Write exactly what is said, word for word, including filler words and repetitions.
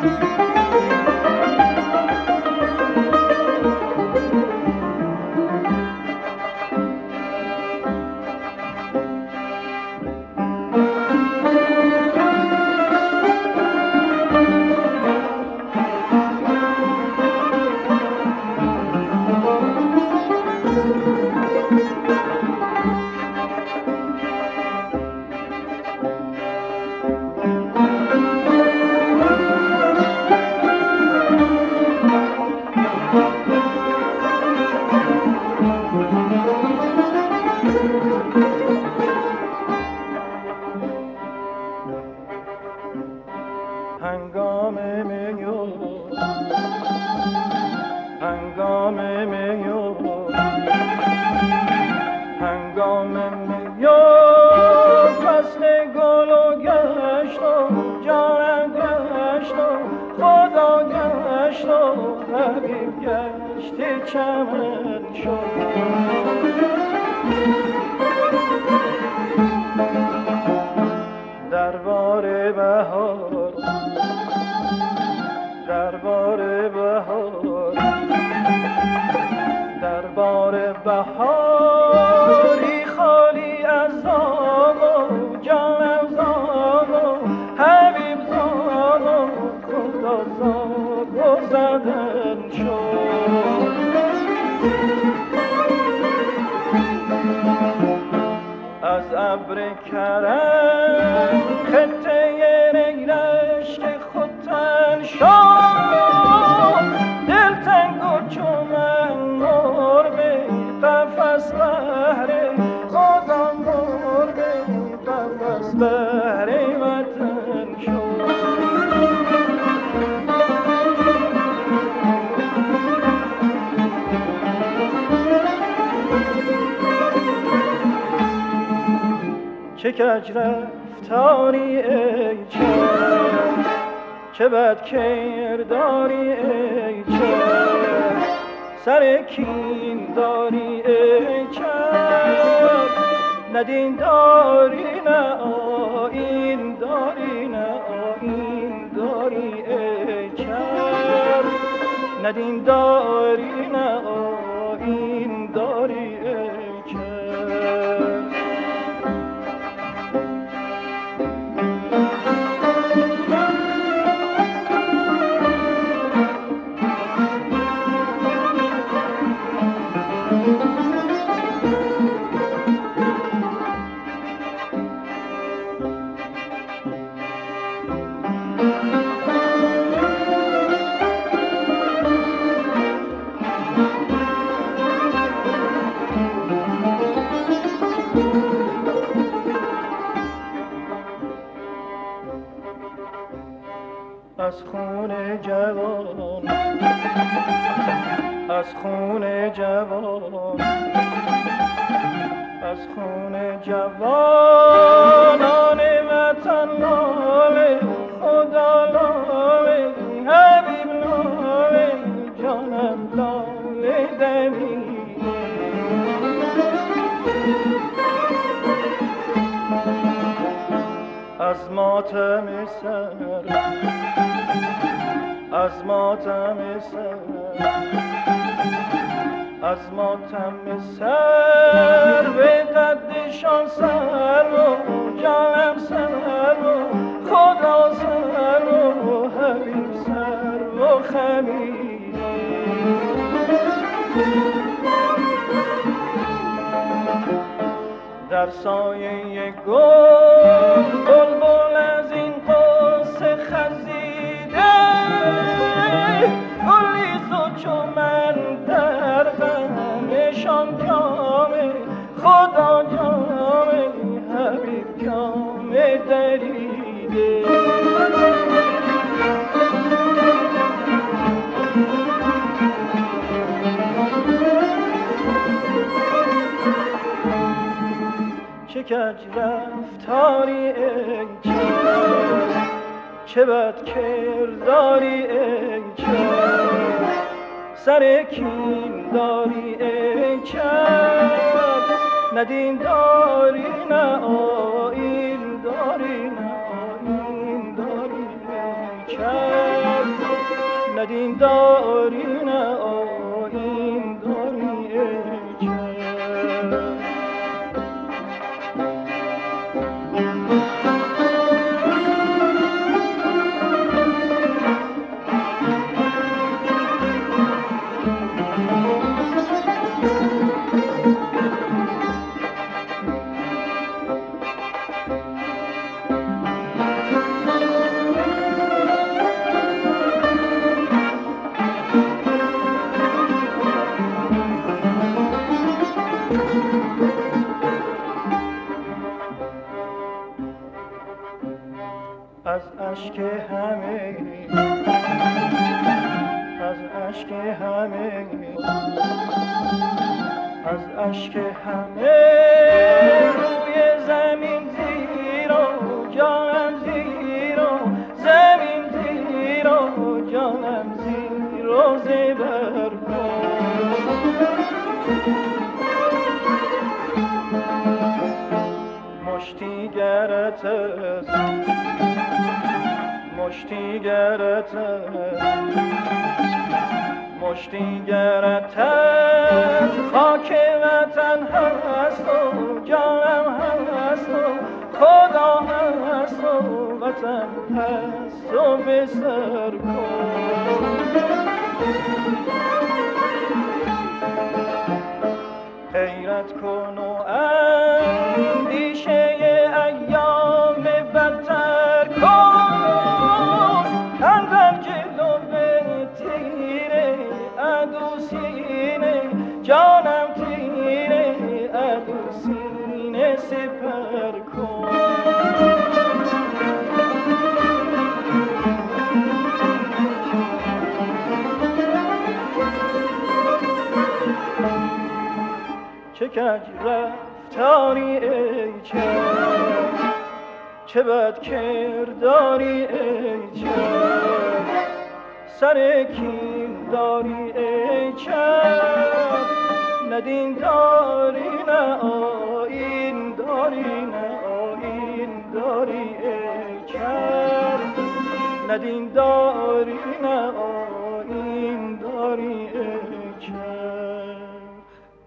هنگام میو هنگام میو هنگام میو فصل گل و گشت و جانم گشت و خدا گشت و حبیب گشت چمن شد دربار بهار دربار بهار دربار بهاری خالی از زاغ و جانم زاغ و حبیب زاغ و خدا زاغ و زدن شد از ابر کرم خطه رشک خودتن شد دلتنگ و چومن مرغ قفس بهر خدا مرغ قفس بهر وطن شد چه کج رفتاری ای چشم چه بد کرداری ای چشم سر کین داری ای چشم نه دین داری نه آیین داری نه آیین داری ای چشم نه دین داری نه آیین داری ای چشم از خون جوان از خون جوان از خون جوانان وطن لاله خدا لاله حبیب لاله جانم لاله دمی از ماتم سر از ماتم سر از ماتم سر به قدشان سر و جانم سر و خدا سر و حبیب سر و خمیر در سایه گل بلبل از این قصه خزیده گلی تو چو من در غمشان جامه خدا جامه حبیب جامه دریده چه کج رفتاری ای چشم چه بد کرداری ای چشم سر کین داری ای چشم نه دین داری نه آیین داری نه آیین داری ای چشم ندین داری نه آیین داری ای کس. از اشک همه از اشک همه از اشک همه روی زمین زیرا جانم زیرا زمین زیرا جانم زیرا زبر کن. مشتی گرت است مشتی گرت مشتی گرت خاک وطن هست و جانم هست و خدا هست و وطن هست و بسر کن. غیرت کن و اندیشه ایام بدتر کن. اندر جلو تیره عدو سینه جانم تیره عدو سینه سپر کن. چه کج رفتاری ای کس، چه بد کرداری ای کس، سر کین داری ای کس. ندین داری نه آیین داری نه آیین داری ای کس. ندین داری نه آیین داری ای کس.